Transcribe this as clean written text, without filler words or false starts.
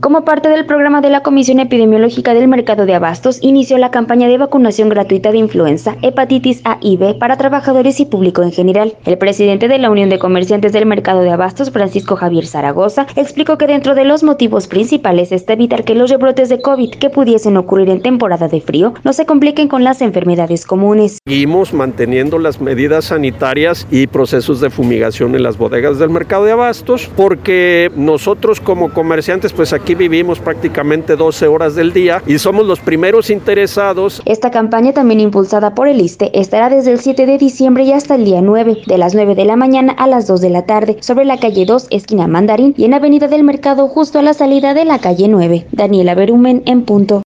Como parte del programa de la Comisión Epidemiológica del Mercado de Abastos, inició la campaña de vacunación gratuita de influenza, hepatitis A y B para trabajadores y público en general. El presidente de la Unión de Comerciantes del Mercado de Abastos, Francisco Javier Zaragoza, explicó que dentro de los motivos principales está evitar que los rebrotes de COVID que pudiesen ocurrir en temporada de frío no se compliquen con las enfermedades comunes. Seguimos manteniendo las medidas sanitarias y procesos de fumigación en las bodegas del Mercado de Abastos, porque nosotros como comerciantes pues aquí vivimos prácticamente 12 horas del día y somos los primeros interesados. Esta campaña, también impulsada por el ISSSTE, estará desde el 7 de diciembre y hasta el día 9, de las 9 de la mañana a las 2 de la tarde, sobre la calle 2, esquina Mandarín, y en Avenida del Mercado, justo a la salida de la calle 9. Daniela Berumen, en punto.